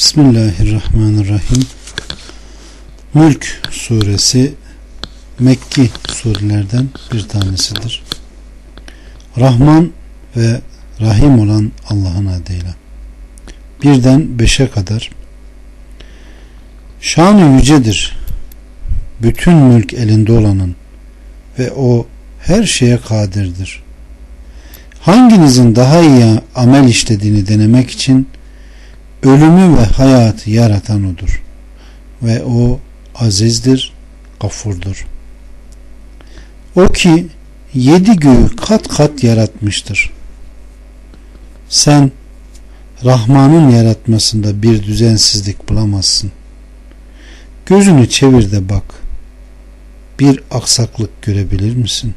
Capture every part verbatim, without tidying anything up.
Bismillahirrahmanirrahim. Mülk suresi Mekki surelerden bir tanesidir. Rahman ve Rahim olan Allah'ın adıyla. Birden beşe kadar. Şanı yücedir bütün mülk elinde olanın ve o her şeye kadirdir. Hanginizin daha iyi amel işlediğini denemek için ölümü ve hayatı yaratan odur ve o azizdir, gafurdur. O ki yedi göğü kat kat yaratmıştır. Sen Rahman'ın yaratmasında bir düzensizlik bulamazsın. Gözünü çevir de bak. Bir aksaklık görebilir misin?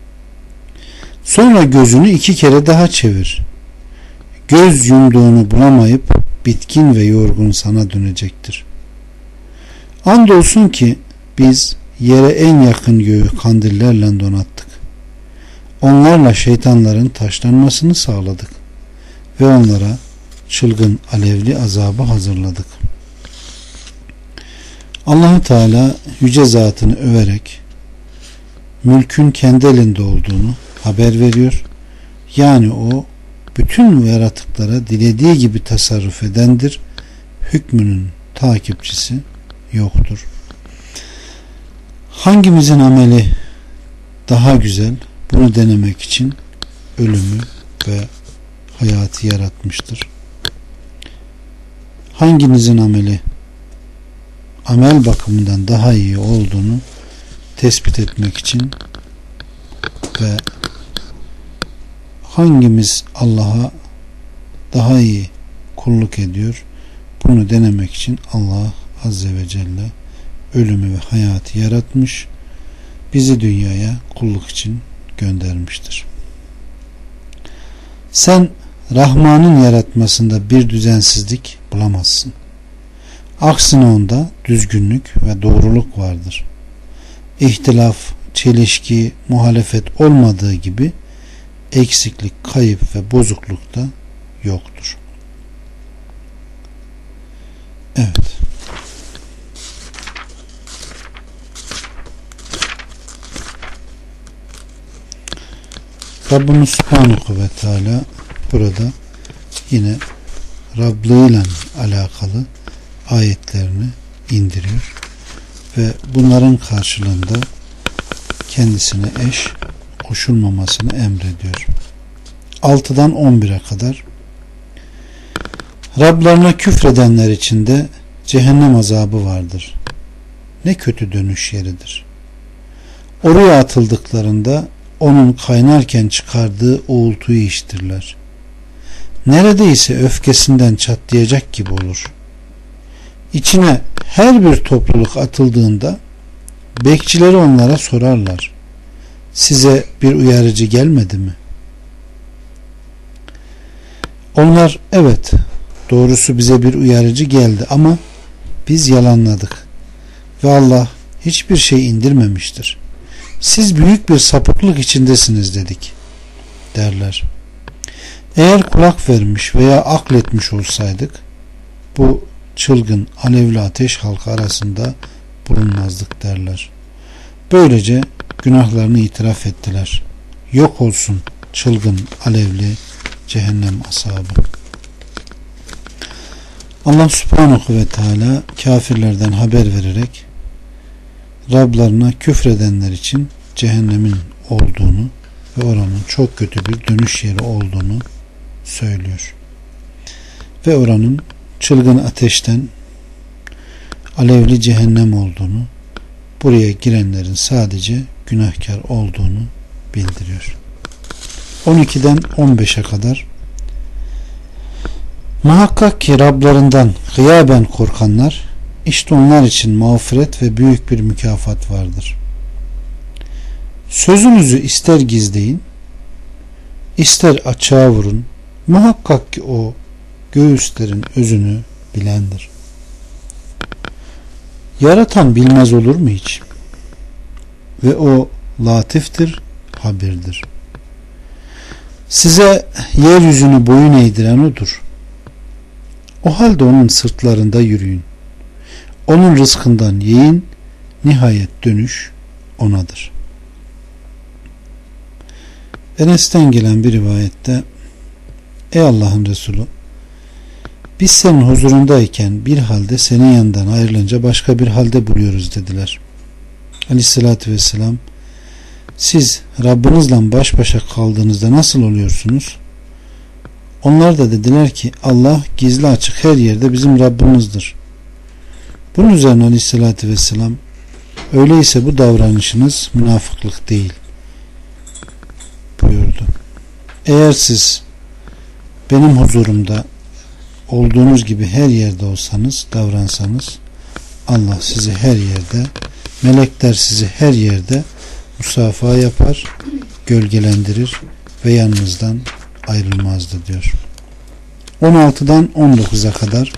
Sonra gözünü iki kere daha çevir. Göz yumduğunu bulamayıp bitkin ve yorgun sana dönecektir. Andolsun ki biz yere en yakın göğü kandillerle donattık. Onlarla şeytanların taşlanmasını sağladık ve onlara çılgın alevli azabı hazırladık. Allah Teala yüce zatını överek mülkün kendi elinde olduğunu haber veriyor. Yani o bütün yaratıklara dilediği gibi tasarruf edendir. Hükmünün takipçisi yoktur. Hangimizin ameli daha güzel? Bunu denemek için ölümü ve hayatı yaratmıştır. Hanginizin ameli amel bakımından daha iyi olduğunu tespit etmek için ve hangimiz Allah'a daha iyi kulluk ediyor, bunu denemek için Allah Azze ve Celle ölümü ve hayatı yaratmış, bizi dünyaya kulluk için göndermiştir. Sen Rahman'ın yaratmasında bir düzensizlik bulamazsın. Aksine onda düzgünlük ve doğruluk vardır. İhtilaf, çelişki, muhalefet olmadığı gibi eksiklik, kayıp ve bozukluk da yoktur. Evet. Rabbimiz Subhanahu ve Teala burada yine Rablığıyla alakalı ayetlerini indiriyor ve bunların karşılığında kendisine eş koşulmamasını emrediyor. altıdan on bire kadar Rablarına küfredenler için de cehennem azabı vardır. Ne kötü dönüş yeridir. Oraya atıldıklarında onun kaynarken çıkardığı uğultuyu işitirler. Neredeyse öfkesinden çatlayacak gibi olur. İçine her bir topluluk atıldığında bekçileri onlara sorarlar. Size bir uyarıcı gelmedi mi? Onlar evet, doğrusu bize bir uyarıcı geldi ama biz yalanladık ve Allah hiçbir şey indirmemiştir. Siz büyük bir sapıklık içindesiniz dedik derler. Eğer kulak vermiş veya akletmiş olsaydık bu çılgın alevli ateş halkı arasında bulunmazdık derler. Böylece günahlarını itiraf ettiler. Yok olsun çılgın alevli cehennem ashabı. Allah Subhanahu ve Teala kafirlerden haber vererek Rablarına küfredenler için cehennemin olduğunu ve oranın çok kötü bir dönüş yeri olduğunu söylüyor. Ve oranın çılgın ateşten alevli cehennem olduğunu, buraya girenlerin sadece günahkar olduğunu bildiriyor. on ikiden on beşe kadar muhakkak ki Rablarından gıyaben korkanlar, işte onlar için mağfiret ve büyük bir mükafat vardır. Sözünüzü ister gizleyin, ister açığa vurun, muhakkak ki o göğüslerin özünü bilendir. Yaratan bilmez olur mu hiç? Ve o latiftir, habirdir. Size yeryüzünü boyun eğdiren odur. O halde onun sırtlarında yürüyün. Onun rızkından yiyin. Nihayet dönüş O'nadır. Enes'ten gelen bir rivayette, ey Allah'ın Resulü, biz senin huzurundayken bir halde senin yanından ayrılınca başka bir halde buluyoruz dediler. Aleyhissalatü vesselam, siz Rabbinizle baş başa kaldığınızda nasıl oluyorsunuz? Onlar da dediler ki, Allah gizli açık her yerde bizim Rabbimizdir. Bunun üzerine Aleyhissalatü vesselam, öyleyse bu davranışınız münafıklık değil buyurdu. Eğer siz benim huzurumda olduğunuz gibi her yerde olsanız, davransanız, Allah sizi her yerde, melekler sizi her yerde musafaha yapar, gölgelendirir ve yanınızdan ayrılmazdı diyor. on altıdan on dokuza kadar,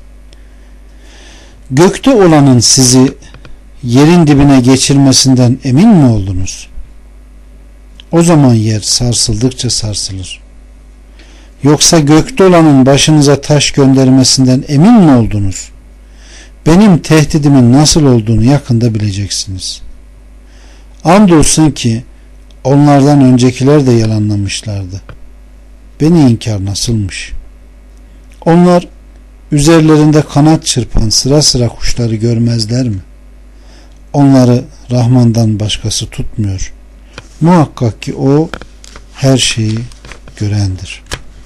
gökte olanın sizi yerin dibine geçirmesinden emin mi oldunuz? O zaman yer sarsıldıkça sarsılır. Yoksa gökte olanın başınıza taş göndermesinden emin mi oldunuz? Benim tehdidimin nasıl olduğunu yakında bileceksiniz. Andolsun ki onlardan öncekiler de yalanlamışlardı. Beni inkar nasılmış? Onlar üzerlerinde kanat çırpan sıra sıra kuşları görmezler mi? Onları Rahman'dan başkası tutmuyor. Muhakkak ki O her şeyi görendir.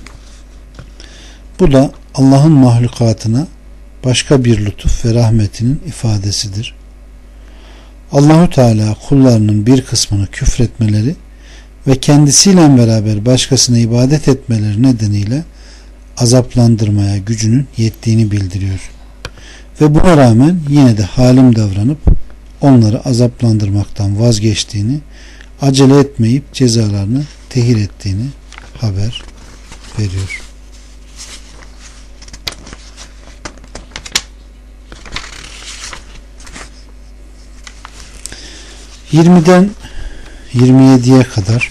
Bu da Allah'ın mahlukatına başka bir lütuf ve rahmetinin ifadesidir. Allahu Teala kullarının bir kısmını küfretmeleri ve kendisiyle beraber başkasına ibadet etmeleri nedeniyle azaplandırmaya gücünün yettiğini bildiriyor. Ve buna rağmen yine de halim davranıp onları azaplandırmaktan vazgeçtiğini, acele etmeyip cezalarını tehir ettiğini haber veriyor. yirmiden yirmi yediye kadar,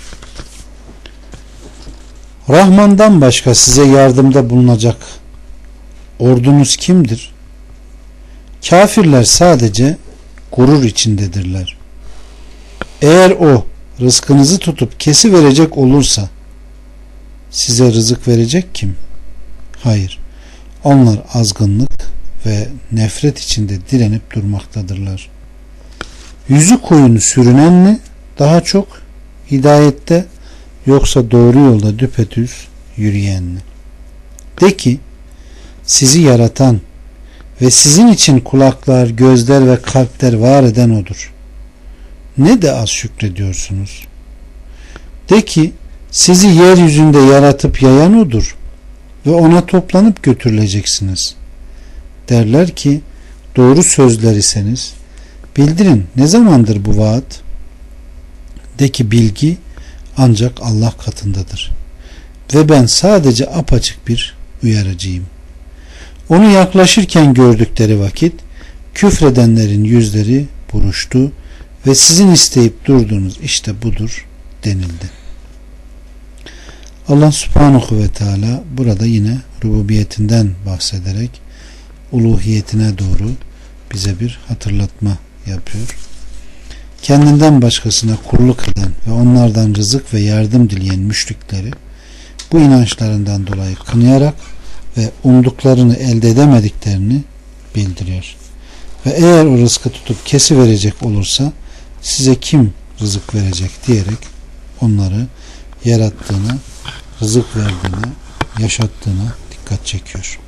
Rahman'dan başka size yardımda bulunacak ordunuz kimdir? Kafirler sadece gurur içindedirler. Eğer O rızkınızı tutup kesi verecek olursa size rızık verecek kim? Hayır. Onlar azgınlık ve nefret içinde direnip durmaktadırlar. Yüzü koyunu sürünen mi daha çok hidayette, yoksa doğru yolda düpedüz yürüyen mi? De ki, sizi yaratan ve sizin için kulaklar, gözler ve kalpler var eden O'dur. Ne de az şükrediyorsunuz. De ki, sizi yeryüzünde yaratıp yayan O'dur ve O'na toplanıp götürüleceksiniz. Derler ki, doğru sözler iseniz bildirin, ne zamandır bu vaat? De ki, bilgi ancak Allah katındadır ve ben sadece apaçık bir uyarıcıyım. Onu yaklaşırken gördükleri vakit küfredenlerin yüzleri buruştu ve sizin isteyip durduğunuz işte budur denildi. Allah subhanahu ve teala burada yine rububiyetinden bahsederek uluhiyetine doğru bize bir hatırlatma yapıyor. Kendinden başkasına kulluk eden ve onlardan rızık ve yardım dileyen müşrikleri bu inançlarından dolayı kınayarak ve umduklarını elde edemediklerini bildiriyor. Ve eğer o rızkı tutup kesi verecek olursa size kim rızık verecek diyerek onları yarattığına, rızık verdiğine, yaşattığına dikkat çekiyor.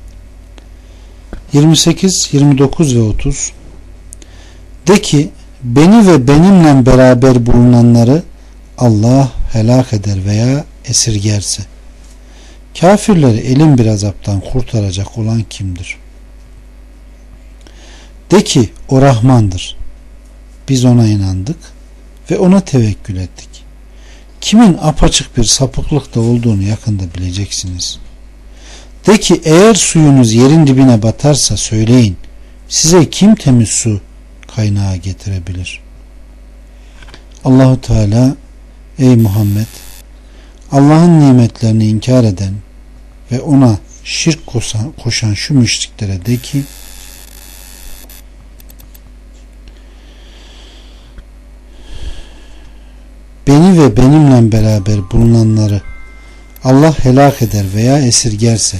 yirmi sekiz, yirmi dokuz ve otuz, de ki, beni ve benimle beraber bulunanları Allah helak eder veya esirgerse, kafirleri elin bir azaptan kurtaracak olan kimdir? De ki, o Rahmandır. Biz O'na inandık ve O'na tevekkül ettik. Kimin apaçık bir sapıklıkta olduğunu yakında bileceksiniz. De ki, eğer suyunuz yerin dibine batarsa söyleyin, size kim temiz su kaynağı getirebilir? Allahu Teala, ey Muhammed, Allah'ın nimetlerini inkar eden ve O'na şirk koşan, koşan şu müşriklere de ki beni ve benimle beraber bulunanları Allah helak eder veya esirgerse,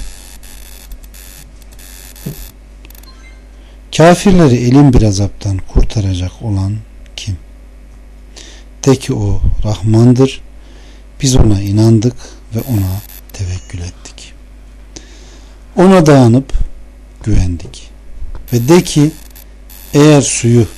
kafirleri elin bir azaptan kurtaracak olan kim? De ki o Rahmandır, biz ona inandık ve ona tevekkül ettik. Ona dayanıp güvendik. Ve de ki eğer suyu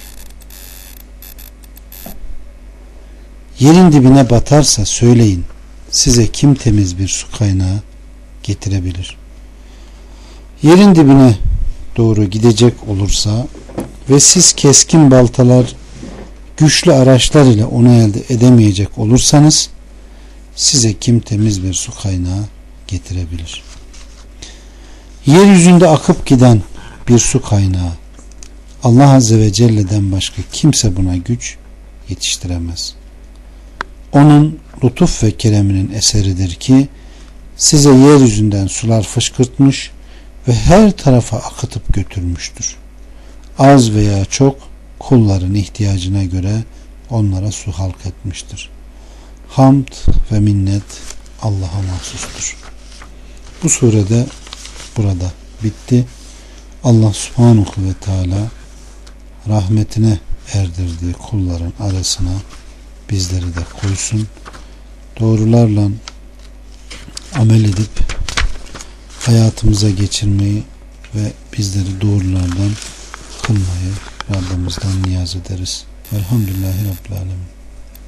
yerin dibine batarsa söyleyin, size kim temiz bir su kaynağı getirebilir? Yerin dibine doğru gidecek olursa ve siz keskin baltalar, güçlü araçlar ile onu elde edemeyecek olursanız size kim temiz bir su kaynağı getirebilir? Yeryüzünde akıp giden bir su kaynağı, Allah Azze ve Celle'den başka kimse buna güç yetiştiremez. Onun lütuf ve kereminin eseridir ki size yeryüzünden sular fışkırtmış ve her tarafa akıtıp götürmüştür. Az veya çok kulların ihtiyacına göre onlara su halk etmiştir. Hamd ve minnet Allah'a mahsustur. Bu surede burada bitti. Allah Subhanahu ve Teala rahmetine erdirdiği kulların arasına bizleri de koysun. Doğrularla amel edip hayatımıza geçirmeyi ve bizleri doğrulardan kılmayı Rabbimizden niyaz ederiz. Elhamdülillahi Rabbil Alemin.